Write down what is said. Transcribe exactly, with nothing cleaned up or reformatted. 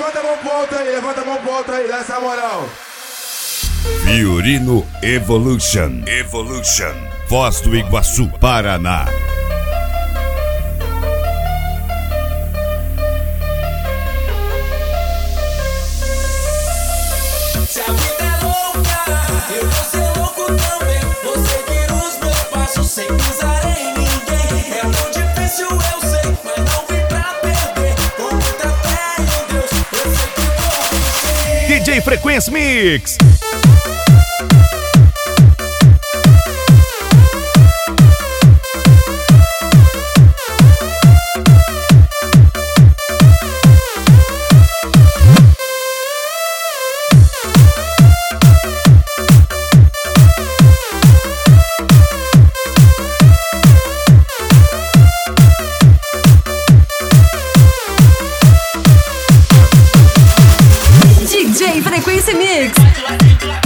levanta a mão pro alto aí, levanta a mão pro alto aí, dá essa moral. Fiorino Evolution. Evolution. Foz do Iguaçu, Paraná. Se a vida é louca, eu vou ser louco também. Vou seguir os meus passos sem pisar em ninguém. É tão difícil, eu sei, mas não vim pra perder. Com muita fé em Deus, eu sei que vou vencer. D J Frequência Mix. D J Frequência Mix.